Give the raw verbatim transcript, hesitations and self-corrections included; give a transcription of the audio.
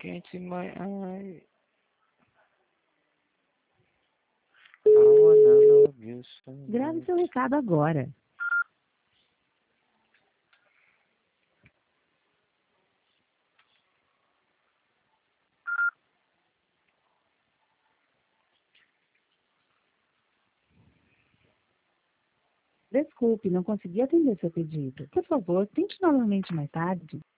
Can't see my eye. I wanna love you so Grave seu much. recado agora. Desculpe, não consegui atender seu pedido. Por favor, tente novamente mais tarde.